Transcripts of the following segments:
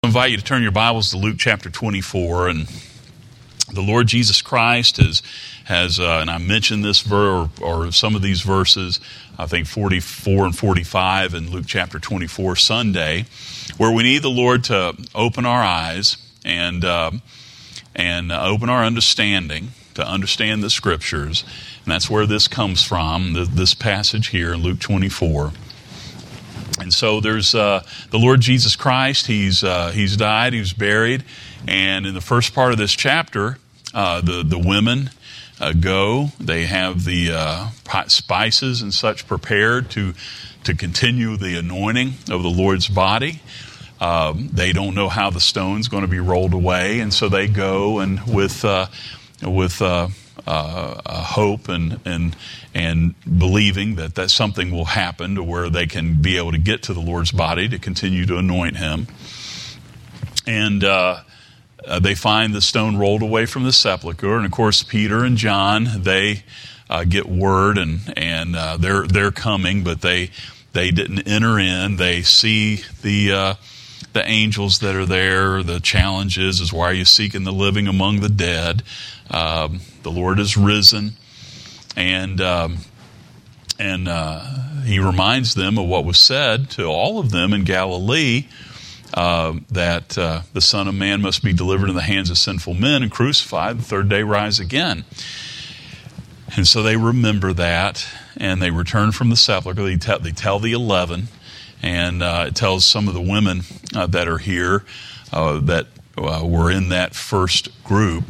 I invite you to turn your Bibles to Luke chapter 24, and the Lord Jesus Christ has and I mentioned this or some of these verses, I think 44 and 45 in Luke chapter 24 Sunday, where we need the Lord to open our eyes and open our understanding to understand the Scriptures, and that's where this comes from, this passage here in Luke 24. And so there's the Lord Jesus Christ. He's died. He was buried. And in the first part of this chapter, the women go. They have the spices and such prepared to continue the anointing of the Lord's body. They don't know how the stone's going to be rolled away, and so they go and with hope and believing that something will happen to where they can be able to get to the Lord's body to continue to anoint him. And they find the stone rolled away from the sepulcher. And of course, Peter and John, they get word and they're coming, but they didn't enter in. They see the angels that are there. The challenge is why are you seeking the living among the dead? The Lord is risen, and he reminds them of what was said to all of them in Galilee, that the Son of Man must be delivered in the hands of sinful men and crucified, the third day rise again. And so they remember that, and they return from the sepulchre. They tell the 11, and it tells some of the women that are here that were in that first group.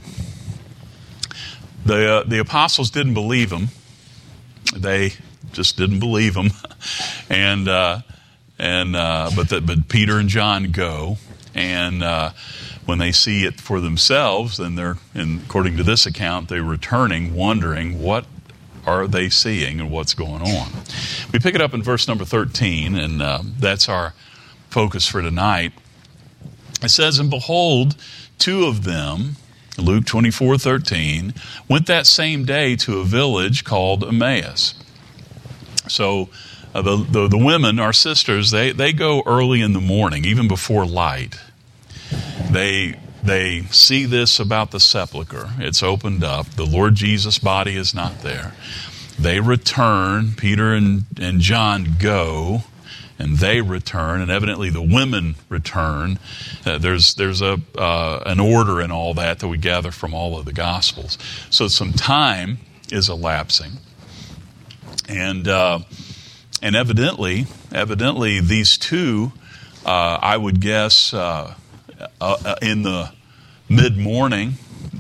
The apostles didn't believe him. They just didn't believe him, but Peter and John go, and when they see it for themselves, then according to this account, they're returning, wondering what are they seeing and what's going on. We pick it up in verse number 13, and that's our focus for tonight. It says, "And behold, two of them," Luke 24:13, "went that same day to a village called Emmaus." So the women, our sisters, they go early in the morning, even before light. They see this about the sepulcher. It's opened up. The Lord Jesus' body is not there. They return. Peter and John go, and they return, and evidently the women return. There's an order in all that we gather from all of the Gospels. So some time is elapsing, and evidently these two, I would guess, in the mid-morning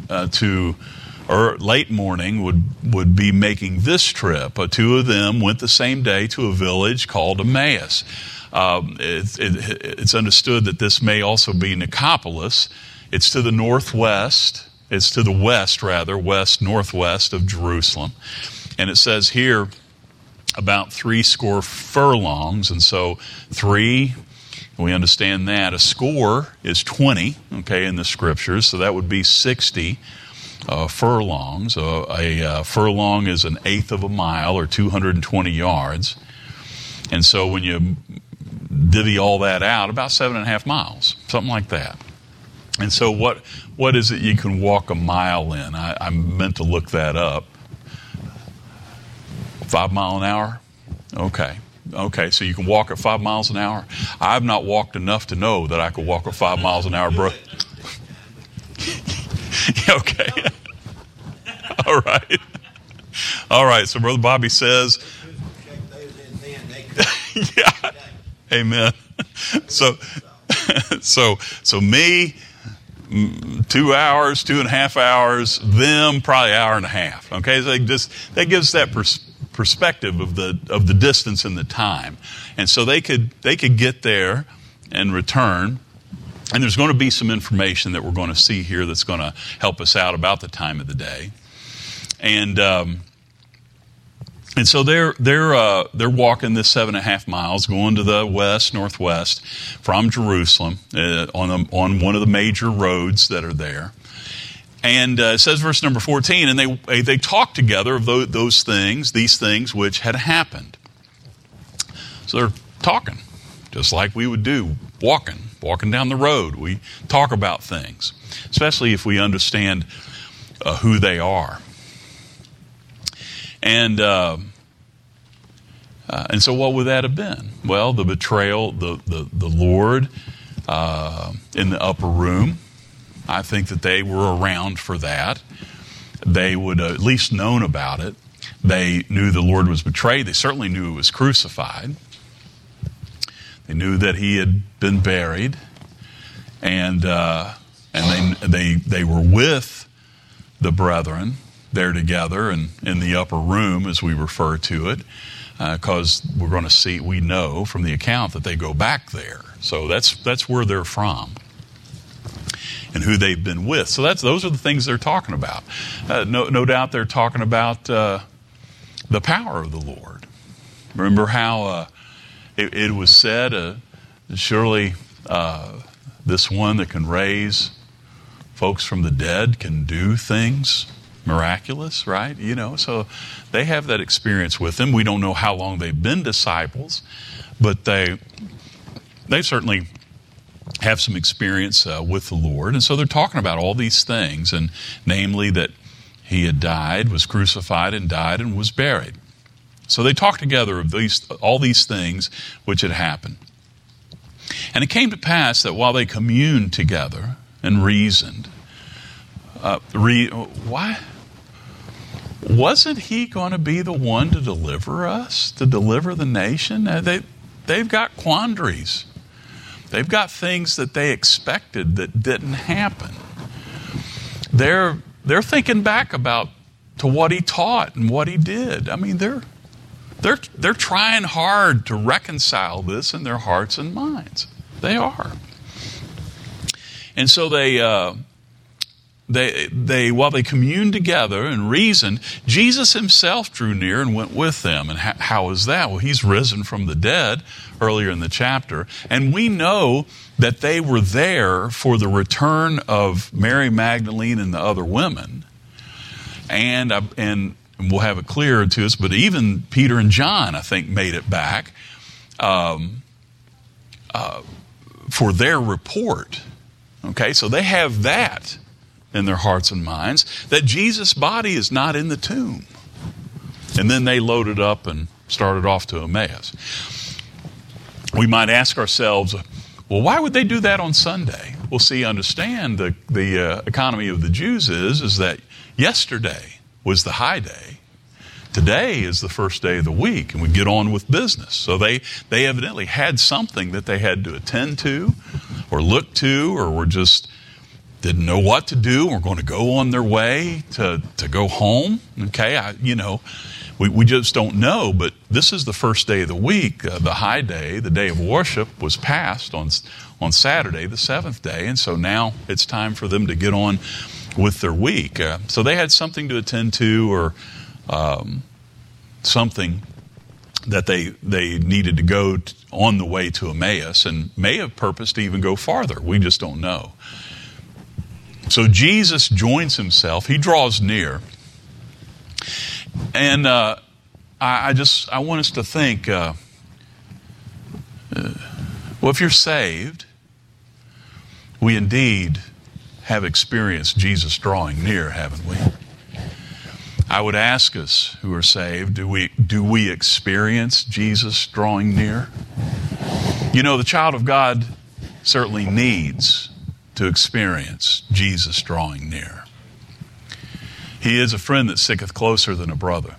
or late morning would be making this trip. Two of them went the same day to a village called Emmaus. It's understood that this may also be Nicopolis. It's to the northwest. It's to the west-northwest of Jerusalem. And it says here about 60 furlongs. And so 3, we understand that. A score is 20, okay, in the Scriptures. So that would be 60 furlongs. A furlong is an eighth of a mile, or 220 yards. And so when you divvy all that out, about 7.5 miles, something like that. And so what is it you can walk a mile in? I meant to look that up. 5 miles an hour? Okay, so you can walk at 5 miles an hour? I've not walked enough to know that I could walk at 5 miles an hour, bro. Okay. All right. So Brother Bobby says, yeah, amen. So me, 2 hours, 2.5 hours, them probably 1.5 hours. Okay, so that gives that perspective of the distance and the time, and so they could get there and return. And there's going to be some information that we're going to see here that's going to help us out about the time of the day. And so they're walking this 7.5 miles, going to the northwest from Jerusalem on one of the major roads that are there. And it says, verse number 14, and they talked together of these things which had happened. So they're talking, just like we would do, walking, walking down the road. We talk about things, especially if we understand who they are. And so what would that have been? Well, the betrayal, the Lord in the upper room. I think that they were around for that. They would have at least known about it. They knew the Lord was betrayed. They certainly knew he was crucified. They knew that he had been buried, and they were with the brethren there together and in the upper room, as we refer to it, because we're going to see, we know from the account that they go back there. So that's where they're from and who they've been with. So those are the things they're talking about. No doubt they're talking about the power of the Lord. Remember how it was said, surely this one that can raise folks from the dead can do things miraculous, right? So they have that experience with him. We don't know how long they've been disciples, but they certainly have some experience with the Lord. And so they're talking about all these things, and namely that he had died, was crucified, and died, and was buried. So they talk together of all these things which had happened. And it came to pass that while they communed together and reasoned, why wasn't he going to be the one to deliver us, to deliver the nation? They've got quandaries. They've got things that they expected that didn't happen. They're thinking back to what he taught and what he did. I mean, they're trying hard to reconcile this in their hearts and minds. They are. And so they while they communed together and reasoned, Jesus himself drew near and went with them. And how is that? Well, he's risen from the dead earlier in the chapter. And we know that they were there for the return of Mary Magdalene and the other women. And we'll have it clearer to us, but even Peter and John, I think, made it back for their report. Okay, so they have that in their hearts and minds, that Jesus' body is not in the tomb. And then they loaded up and started off to Emmaus. We might ask ourselves, well, why would they do that on Sunday? Well, see, understand the economy of the Jews is that yesterday was the high day. Today is the first day of the week, and we get on with business. So they evidently had something that they had to attend to or look to, or were just didn't know what to do, or going to go on their way to go home. Okay, we just don't know, but this is the first day of the week. The high day, the day of worship, was passed on Saturday, the seventh day, and so now it's time for them to get on with their week. So they had something to attend to, or something that they needed to go on the way to Emmaus, and may have purposed to even go farther. We just don't know. So Jesus joins himself. He draws near. And I want us to think, well, if you're saved, we indeed have experienced Jesus drawing near, haven't we? I would ask us who are saved, do we experience Jesus drawing near? The child of God certainly needs to experience Jesus drawing near. He is a friend that sticketh closer than a brother.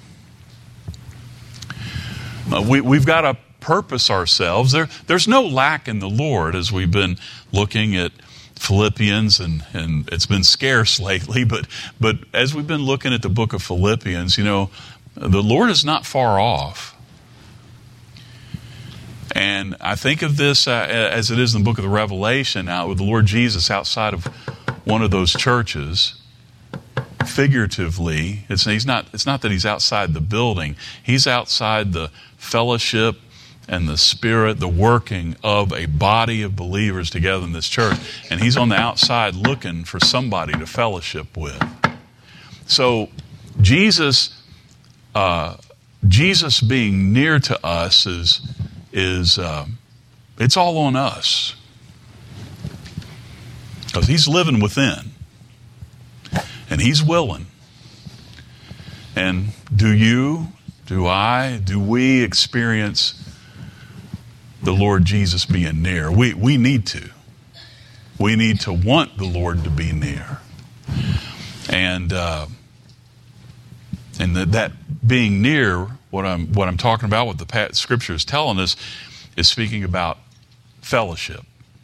We've got to purpose ourselves. There's no lack in the Lord, as we've been looking at Philippians, and it's been scarce lately, but as we've been looking at the book of Philippians, the Lord is not far off. And I think of this as it is in the book of the Revelation, out with the Lord Jesus outside of one of those churches. Figuratively, it's not that he's outside the building. He's outside the fellowship and the spirit, the working of a body of believers together in this church. And he's on the outside looking for somebody to fellowship with. So Jesus being near to us is it's all on us. Because he's living within. And he's willing. And do you, do I, do we experience the Lord Jesus being near? We need to. We need to want the Lord to be near. And that being near, what I'm talking about, what the Scripture is telling us, is speaking about fellowship.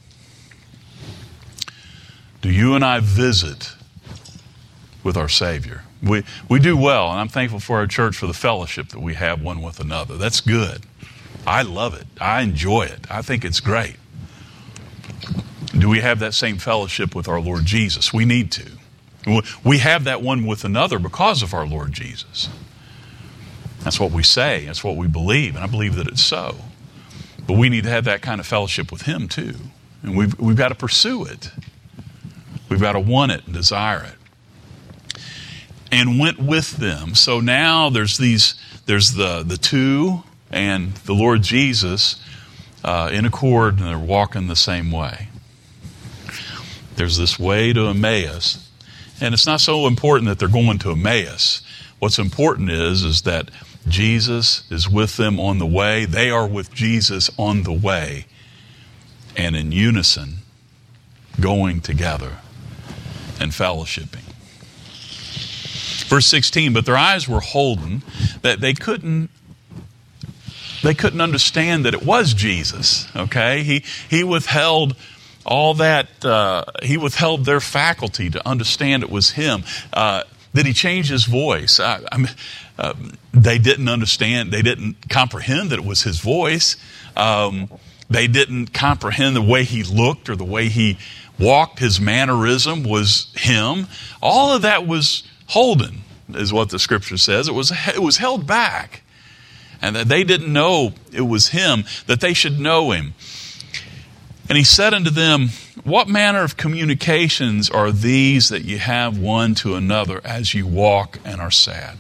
Do you and I visit with our Savior? We do well, and I'm thankful for our church for the fellowship that we have one with another. That's good. I love it. I enjoy it. I think it's great. Do we have that same fellowship with our Lord Jesus? We need to. We have that one with another because of our Lord Jesus. That's what we say. That's what we believe, and I believe that it's so. But we need to have that kind of fellowship with Him too. And we've got to pursue it. We've got to want it and desire it. And went with them. So now there's the two and the Lord Jesus in accord, and they're walking the same way. There's this way to Emmaus. And it's not so important that they're going to Emmaus. What's important is that Jesus is with them on the way. They are with Jesus on the way. And in unison, going together and fellowshipping. Verse 16, but their eyes were holden, that they couldn't understand that it was Jesus. Okay? He withheld all that, he withheld their faculty to understand it was Him. That He changed His voice. They didn't understand, they didn't comprehend that it was His voice. They didn't comprehend the way He looked or the way He walked. His mannerism was Him. All of that was holden, is what the Scripture says. It was held back. And that they didn't know it was Him, that they should know Him. And He said unto them, what manner of communications are these that you have one to another as you walk and are sad?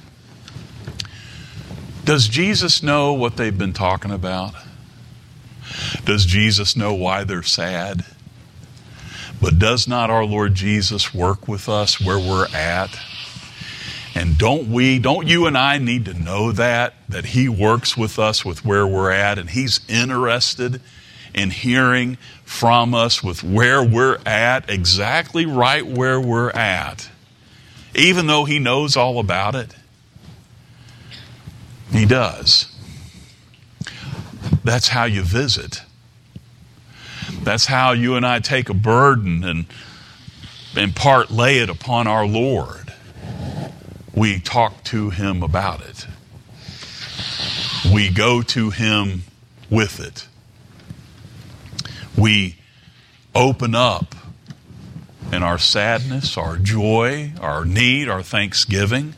Does Jesus know what they've been talking about? Does Jesus know why they're sad? But does not our Lord Jesus work with us where we're at? And don't you and I need to know that He works with us with where we're at, and He's interested in hearing from us with where we're at, exactly right where we're at, even though He knows all about it? He does. That's how you visit. That's how you and I take a burden and in part lay it upon our Lord. We talk to Him about it. We go to Him with it. We open up in our sadness, our joy, our need, our thanksgiving.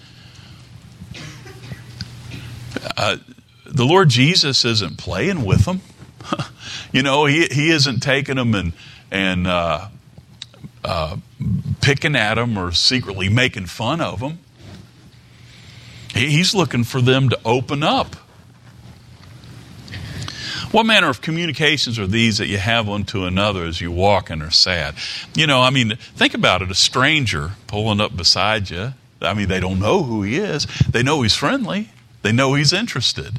The Lord Jesus isn't playing with them. He isn't taking them and picking at them or secretly making fun of them. He's looking for them to open up. What manner of communications are these that you have one to another as you walk and are sad? Think about it. A stranger pulling up beside you. They don't know who he is. They know he's friendly. They know he's interested.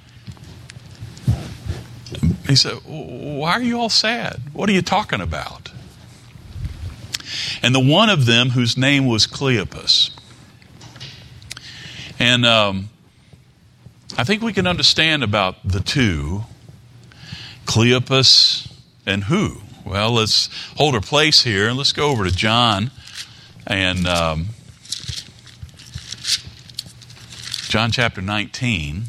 He said, why are you all sad? What are you talking about? And the one of them whose name was Cleopas. And I think we can understand about the two, Cleopas and who? Well, let's hold our place here and let's go over to John and John chapter 19.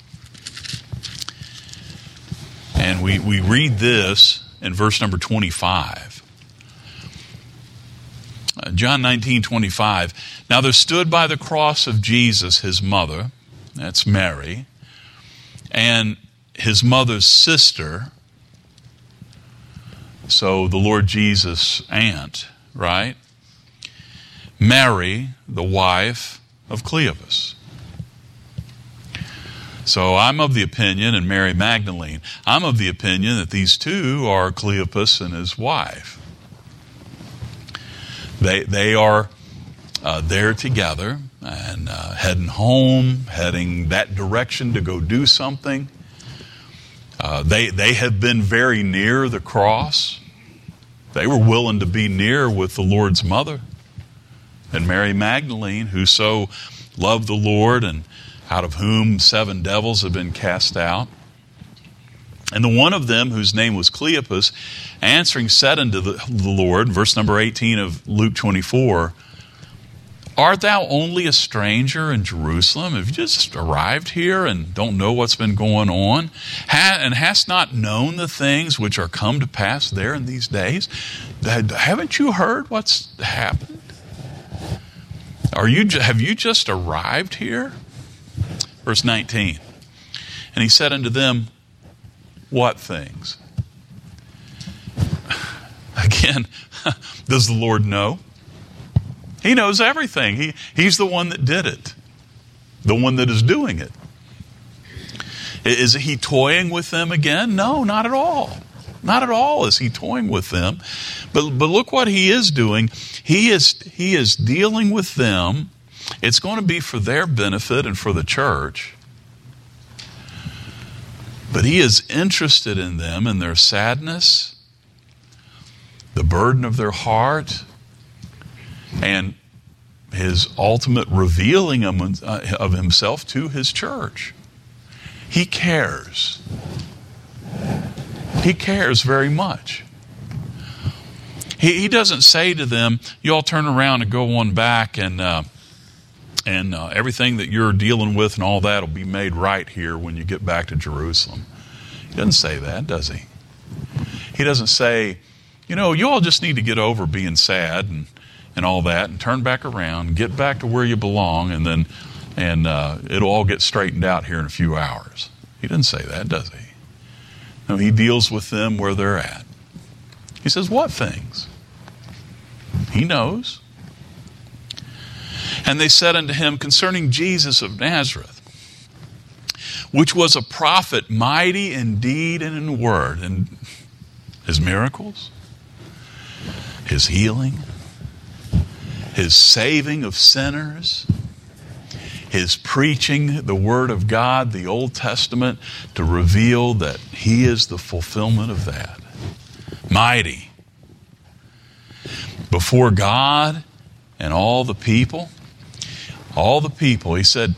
And we read this in verse number 25. John 19:25. Now there stood by the cross of Jesus His mother, that's Mary, and His mother's sister, so the Lord Jesus' aunt, right? Mary, the wife of Cleopas. So I'm of the opinion, and Mary Magdalene, I'm of the opinion that these two are Cleopas and his wife. They are there together and heading home, heading that direction to go do something. They have been very near the cross. They were willing to be near with the Lord's mother and Mary Magdalene, who so loved the Lord and out of whom 7 devils have been cast out. And the one of them, whose name was Cleopas, answering said unto the Lord, verse number 18 of Luke 24, Art thou only a stranger in Jerusalem? Have you just arrived here and don't know what's been going on? And hast not known the things which are come to pass there in these days? Haven't you heard what's happened? Have you just arrived here? Verse 19. And he said unto them, What things? Again, does the Lord know? He knows everything. He's the one that did it, the one that is doing it. Is he toying with them again? No, not at all. Not at all is he toying with them. But look what he is doing. He is dealing with them. It's going to be for their benefit and for the church. But he is interested in them and their sadness, the burden of their heart, and his ultimate revealing of himself to his church. He cares. He cares very much. He doesn't say to them, you all turn around and go on back and everything that you're dealing with and all that will be made right here when you get back to Jerusalem. He doesn't say that, does he? He doesn't say, you all just need to get over being sad and all that and turn back around, get back to where you belong, and it'll all get straightened out here in a few hours. He doesn't say that, does he? No, he deals with them where they're at. He says, what things? He knows. And they said unto him, concerning Jesus of Nazareth, which was a prophet, mighty in deed and in word, and his miracles, his healing, his saving of sinners, his preaching the Word of God, the Old Testament, to reveal that he is the fulfillment of that. Mighty. Before God and all the people, he said,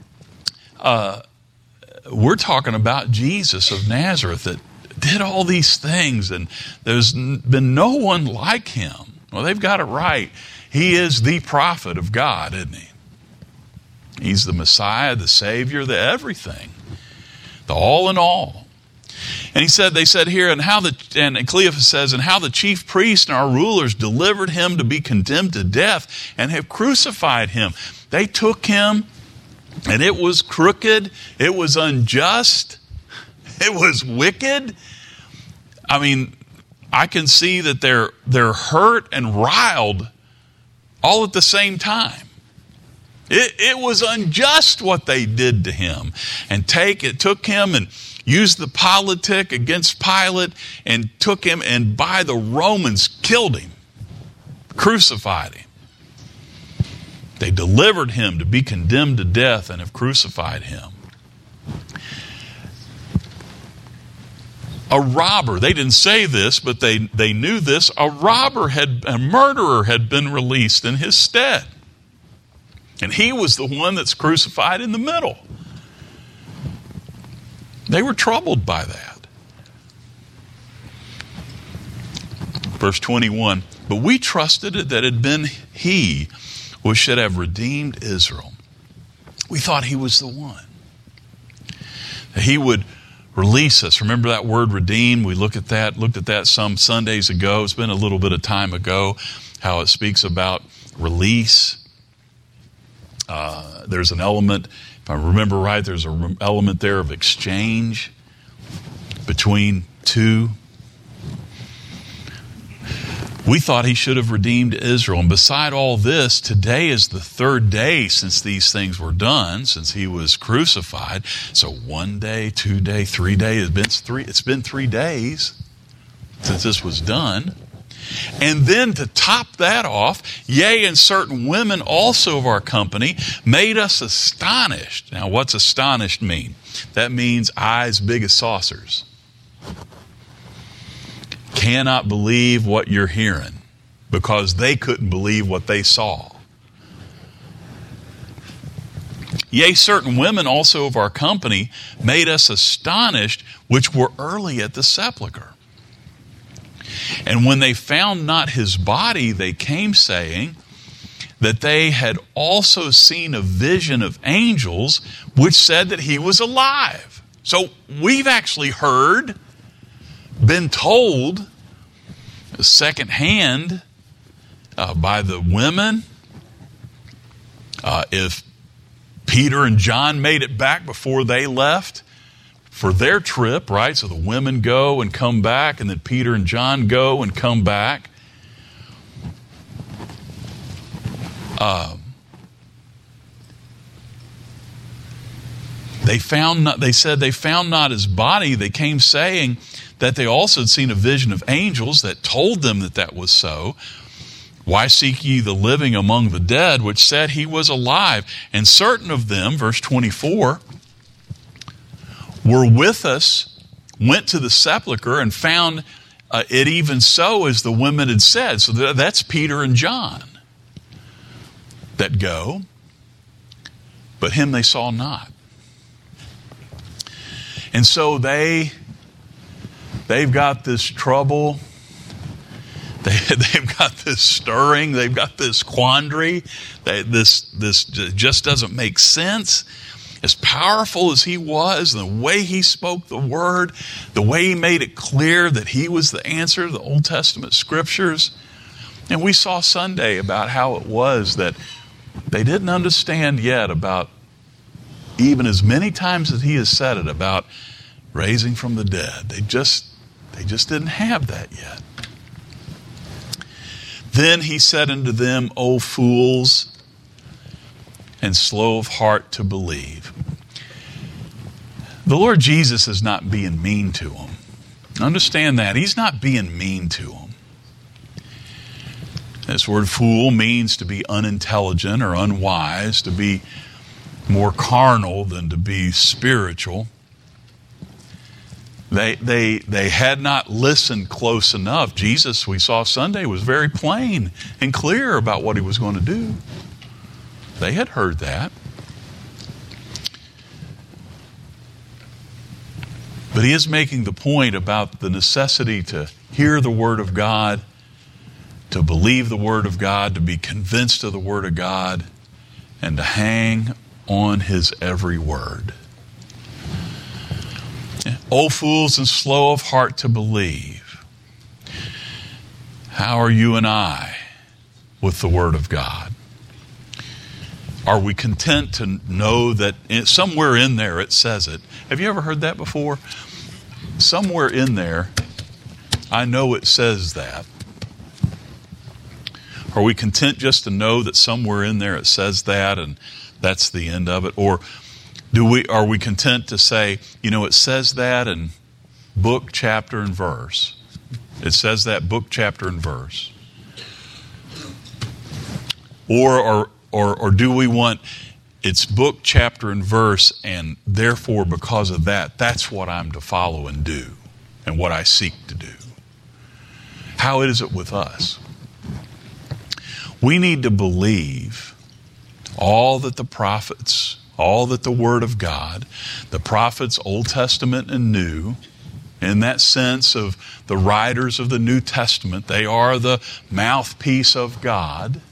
we're talking about Jesus of Nazareth that did all these things, and there's been no one like him. Well, they've got it right. He is the prophet of God, isn't he? He's the Messiah, the Savior, the everything, the all in all. And they said here, and Cleophas says, and how the chief priests and our rulers delivered him to be condemned to death and have crucified him. They took him, and it was crooked, it was unjust, it was wicked. I mean, I can see that they're hurt and riled all at the same time. It was unjust what they did to him. And it took him and used the politic against Pilate and took him and by the Romans killed him, crucified him. They delivered him to be condemned to death and have crucified him. A robber, they didn't say this, but they knew this, a murderer had been released in his stead. And he was the one that's crucified in the middle. They were troubled by that. Verse 21, but we trusted that it had been he who should have redeemed Israel. We thought he was the one. That he would release us. Remember that word redeem? We looked at that some Sundays ago. It's been a little bit of time ago, how it speaks about release. There's an element, if I remember right, there's an element there of exchange between two. We thought he should have redeemed Israel. And beside all this, today is the 3rd day since these things were done, since he was crucified. So 1 day, 2 day, 3 days. It's been 3 days since this was done. And then to top that off, yea, and certain women also of our company made us astonished. Now, what's astonished mean? That means eyes big as saucers. Cannot believe what you're hearing because they couldn't believe what they saw. Yea, certain women also of our company made us astonished, which were early at the sepulchre. And when they found not his body, they came saying that they had also seen a vision of angels, which said that he was alive. So we've actually heard, been told secondhand by the women, if Peter and John made it back before they left for their trip, right? So the women go and come back, and then Peter and John go and come back. They said they found not his body. They came saying that they also had seen a vision of angels that told them that that was so. Why seek ye the living among the dead, which said he was alive? And certain of them, verse 24, were with us, went to the sepulchre, and found it even so as the women had said. So that's Peter and John that go, but him they saw not. And so they've got this trouble. They've got this stirring. They've got this quandary. This just doesn't make sense. As powerful as he was, the way he spoke the word, the way he made it clear that he was the answer to the Old Testament scriptures. And we saw Sunday about how it was that they didn't understand yet about, even as many times as he has said it, about raising from the dead. They just didn't have that yet. Then he said unto them, O fools, and slow of heart to believe. The Lord Jesus is not being mean to them. Understand that. He's not being mean to them. This word fool means to be unintelligent or unwise, to be more carnal than to be spiritual. They had not listened close enough. Jesus, we saw Sunday, was very plain and clear about what he was going to do. They had heard that. But he is making the point about the necessity to hear the Word of God, to believe the Word of God, to be convinced of the Word of God, and to hang on his every word. O fools and slow of heart to believe. How are you and I with the Word of God? Are we content to know that somewhere in there it says it? Have you ever heard that before? Somewhere in there, I know it says that. Are we content just to know that somewhere in there it says that and that's the end of it? Or are we content to say, it says that in book, chapter, and verse? It says that book, chapter, and verse. Or do we want its book, chapter, and verse, and therefore because of that, that's what I'm to follow and do, and what I seek to do? How is it with us? We need to believe all that the prophets, all that the Word of God, the prophets, Old Testament and New, in that sense of the writers of the New Testament, they are the mouthpiece of God.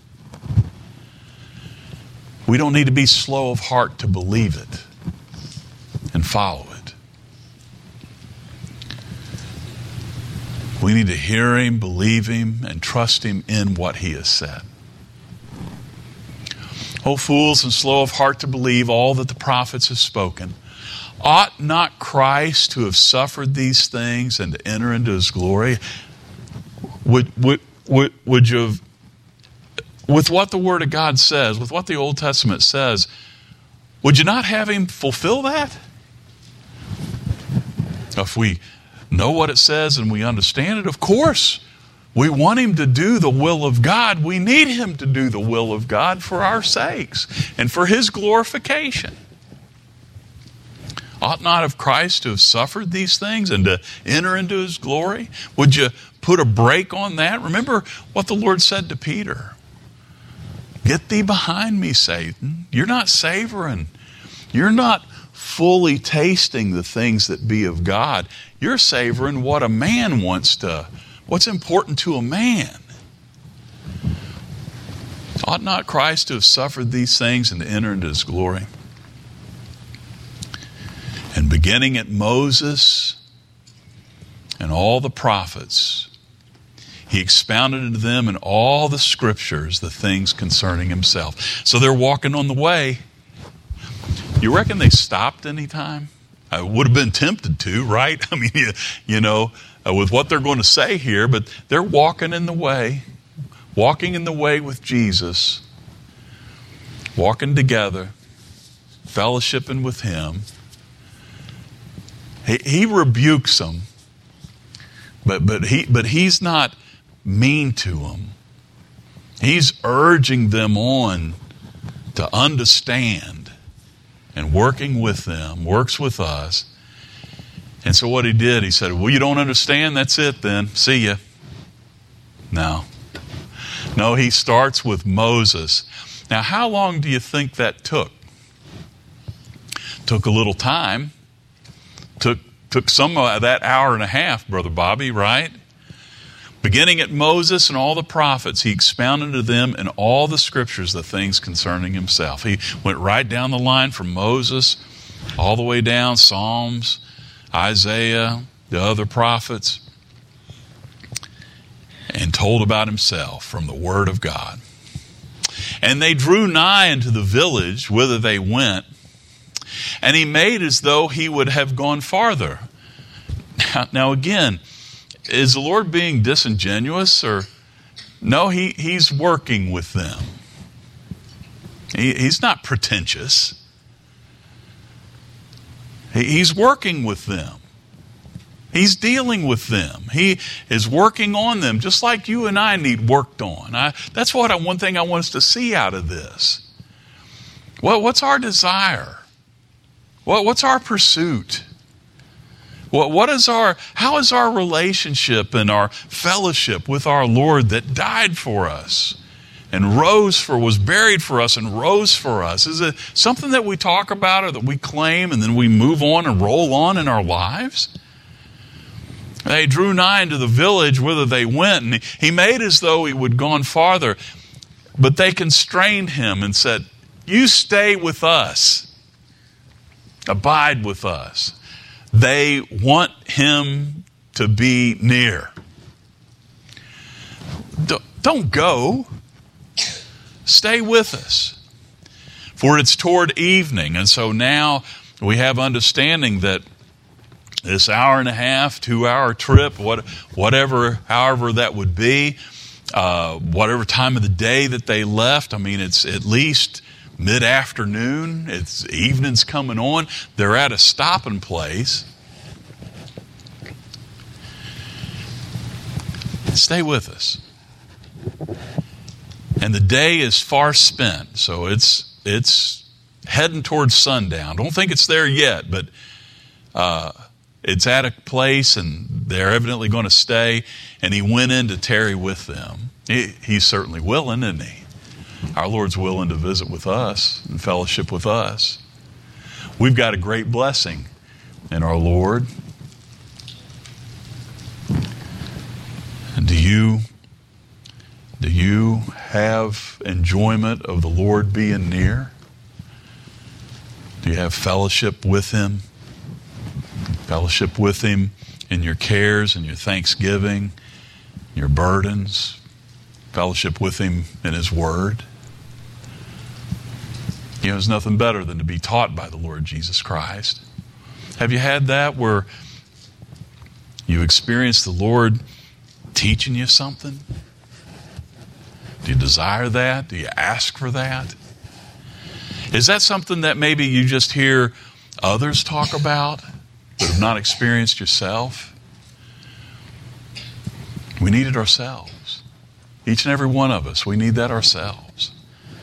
We don't need to be slow of heart to believe it and follow it. We need to hear him, believe him, and trust him in what he has said. O fools and slow of heart to believe all that the prophets have spoken. Ought not Christ to have suffered these things and to enter into his glory? Would you have, with what the Word of God says, with what the Old Testament says, would you not have him fulfill that? If we know what it says and we understand it, of course We want him to do the will of God. We need him to do the will of God for our sakes and for his glorification. Ought not of Christ to have suffered these things and to enter into his glory? Would you put a break on that? Remember what the Lord said to Peter. Get thee behind me, Satan. You're not savoring. You're not fully tasting the things that be of God. You're savoring what a man wants to, what's important to a man. Ought not Christ to have suffered these things and to enter into his glory? And beginning at Moses and all the prophets, he expounded to them in all the scriptures the things concerning himself. So they're walking on the way. You reckon they stopped any time? I would have been tempted to, right? I mean, with what they're going to say here, but they're walking in the way with Jesus, walking together, fellowshipping with him. He rebukes them, but he's not mean to them. He's urging them on to understand, and working with them, works with us. And so what he did, he said, well, you don't understand? That's it then. See ya. No, he starts with Moses. Now, how long do you think that took? Took a little time. Took some of that hour and a half, Brother Bobby, right? Beginning at Moses and all the prophets, he expounded to them in all the scriptures the things concerning himself. He went right down the line from Moses all the way down, Psalms, Isaiah, the other prophets, and told about himself from the Word of God. And they drew nigh unto the village whither they went, and he made as though he would have gone farther. Now again, is the Lord being disingenuous? Or no, he's working with them. He's not pretentious. He's working with them. He's dealing with them. He is working on them, just like you and I need worked on. That's one thing I want us to see out of this. What's our desire? What's our pursuit? How is our relationship and our fellowship with our Lord that died for us and was buried for us and rose for us? Is it something that we talk about or that we claim and then we move on and roll on in our lives? They drew nigh into the village whither they went, and he made as though he would gone farther, but they constrained him and said, you stay with us. Abide with us. They want him to be near. Don't go. Stay with us. For it's toward evening. And so now we have understanding that this hour and a half, 2-hour trip, however that would be, whatever time of the day that they left, I mean, it's at least mid-afternoon, it's evening's coming on. They're at a stopping place. Stay with us. And the day is far spent, so it's heading towards sundown. Don't think it's there yet, but it's at a place, and they're evidently going to stay. And he went in to tarry with them. He's certainly willing, isn't he? Our Lord's willing to visit with us and fellowship with us. We've got a great blessing in our Lord. Do you have enjoyment of the Lord being near? Do you have fellowship with him? Fellowship with him in your cares and your thanksgiving, your burdens. Fellowship with him in his word. There's nothing better than to be taught by the Lord Jesus Christ. Have you had that where you experienced the Lord teaching you something? Do you desire that? Do you ask for that? Is that something that maybe you just hear others talk about but have not experienced yourself? We need it ourselves. Each and every one of us, we need that ourselves.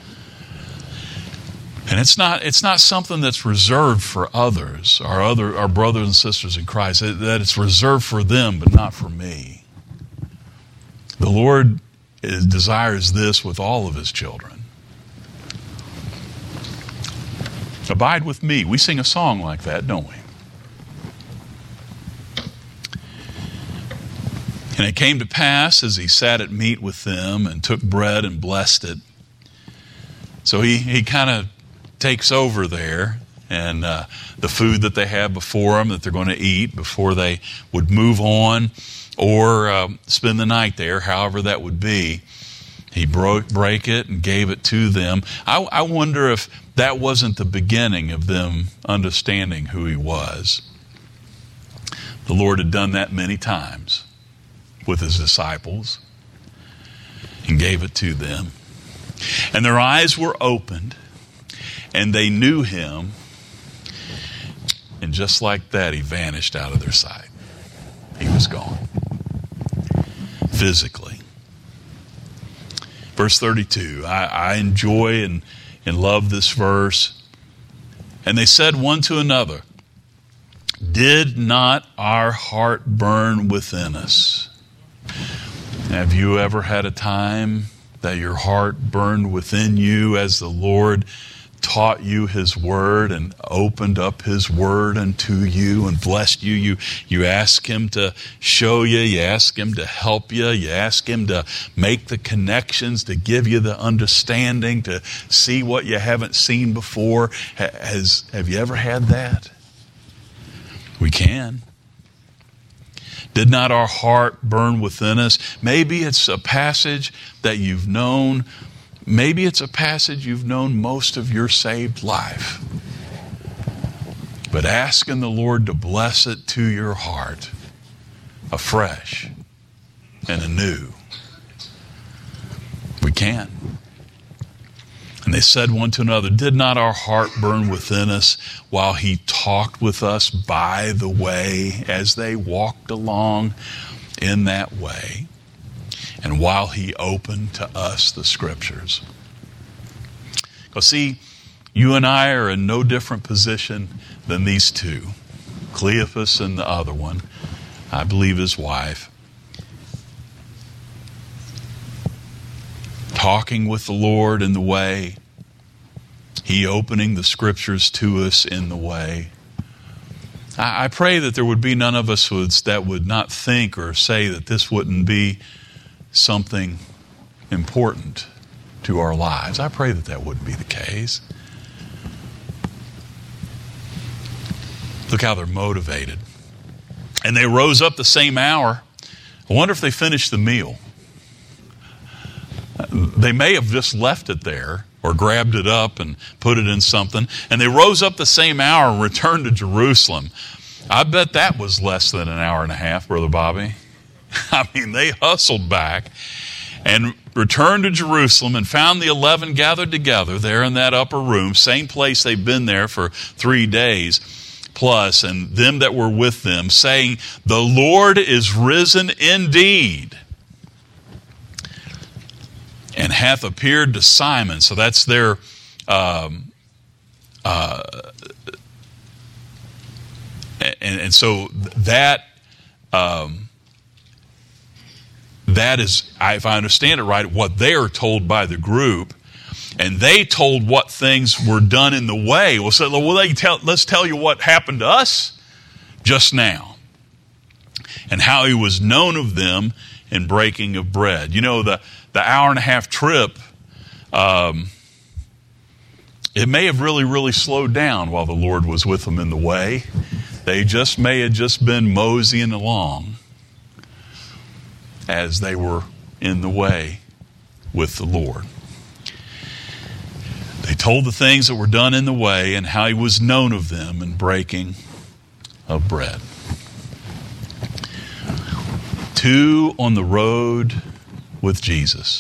And it's not something that's reserved for others, our brothers and sisters in Christ, that it's reserved for them, but not for me. The Lord desires this with all of his children. Abide with me. We sing a song like that, don't we? And it came to pass as he sat at meat with them and took bread and blessed it. So he kind of takes over there, and the food that they have before them that they're going to eat before they would move on or spend the night there, however that would be. He break it and gave it to them. I wonder if that wasn't the beginning of them understanding who he was. The Lord had done that many times with his disciples and gave it to them. And their eyes were opened and they knew him. And just like that, he vanished out of their sight. He was gone. Physically. Verse 32, I enjoy and love this verse. And they said one to another, did not our heart burn within us? Have you ever had a time that your heart burned within you as the Lord taught you his word and opened up his word unto you and blessed you? You ask him to show you. You ask him to help you. You ask him to make the connections, to give you the understanding, to see what you haven't seen before. Have you ever had that? We can. Did not our heart burn within us? Maybe it's a passage that you've known. Maybe it's a passage you've known most of your saved life. But asking the Lord to bless it to your heart afresh and anew. We can. And they said one to another, did not our heart burn within us while he talked with us by the way as they walked along in that way? And while he opened to us the scriptures. Because see, you and I are in no different position than these two. Cleophas and the other one, I believe his wife. Talking with the Lord in the way. He opening the scriptures to us in the way. I pray that there would be none of us that would not think or say that this wouldn't be something important to our lives. I pray that that wouldn't be the case. Look how they're motivated. And they rose up the same hour. I wonder if they finished the meal. They may have just left it there or grabbed it up and put it in something. And they rose up the same hour and returned to Jerusalem. I bet that was less than an hour and a half, Brother Bobby. I mean, they hustled back and returned to Jerusalem and found the 11 gathered together there in that upper room, same place they've been there for 3 days plus, and them that were with them, saying, the Lord is risen indeed, and hath appeared to Simon. So that's their and so that that is, if I understand it right, what they are told by the group, and they told what things were done in the way. Well, so let's tell you what happened to us just now, and how he was known of them in breaking of bread. You know, the hour and a half trip, it may have really slowed down while the Lord was with them in the way. They may have just been moseying along as they were in the way with the Lord. They told the things that were done in the way and how he was known of them in breaking of bread. 2 on the road with Jesus.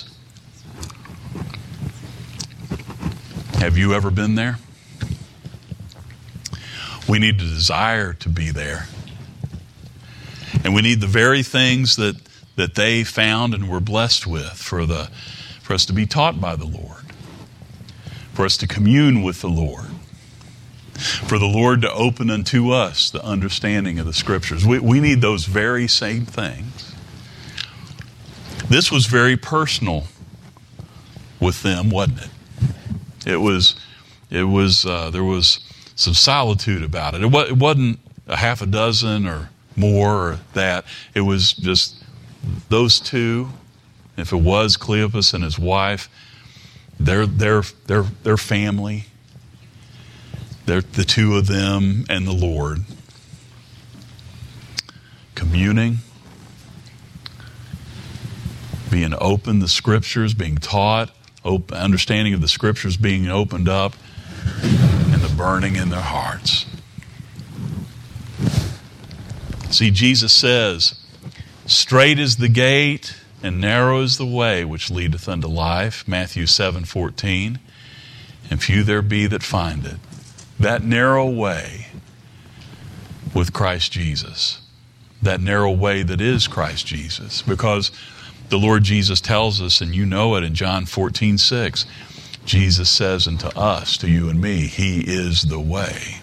Have you ever been there? We need to desire to be there. And we need the very things that that they found and were blessed with for us to be taught by the Lord, for us to commune with the Lord, for the Lord to open unto us the understanding of the Scriptures. We need those very same things. This was very personal with them, wasn't it? There was some solitude about it. It wasn't a half a dozen or more or that. It was just those two. If it was Cleopas and his wife, their family, the two of them and the Lord, communing, being open, the Scriptures being taught, understanding of the Scriptures being opened up, and the burning in their hearts. See, Jesus says, "Straight is the gate, and narrow is the way which leadeth unto life," Matthew 7:14, "and few there be that find it." That narrow way with Christ Jesus, that narrow way that is Christ Jesus, because the Lord Jesus tells us, and you know it in John 14:6, Jesus says unto us, to you and me, He is the way.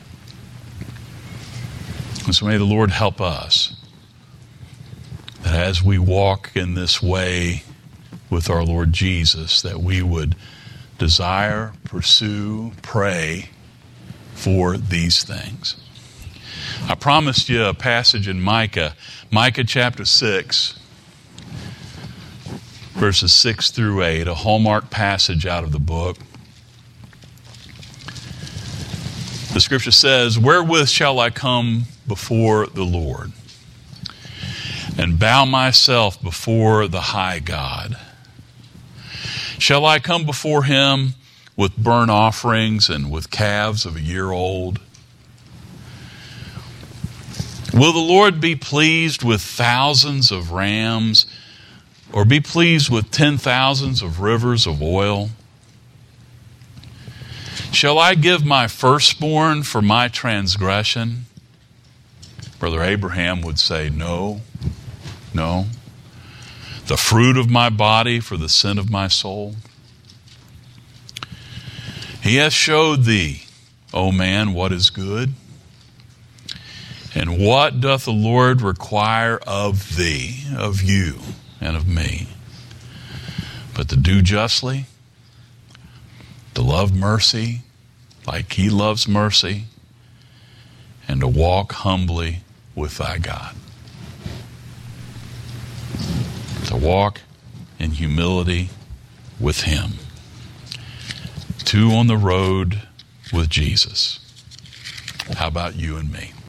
And so may the Lord help us, that as we walk in this way with our Lord Jesus, that we would desire, pursue, pray for these things. I promised you a passage in Micah chapter 6, verses 6 through 8, a hallmark passage out of the book. The Scripture says, "Wherewith shall I come before the Lord, and bow myself before the high God? Shall I come before Him with burnt offerings and with calves of a year old? Will the Lord be pleased with thousands of rams, or be pleased with 10,000s of rivers of oil? Shall I give my firstborn for my transgression?" Brother Abraham would say, no. "The fruit of my body for the sin of my soul? He hath showed thee, O man, what is good. And what doth the Lord require of thee, of you, and of me, but to do justly, to love mercy like He loves mercy, and to walk humbly with thy God." To walk in humility with Him. Two on the road with Jesus. How about you and me?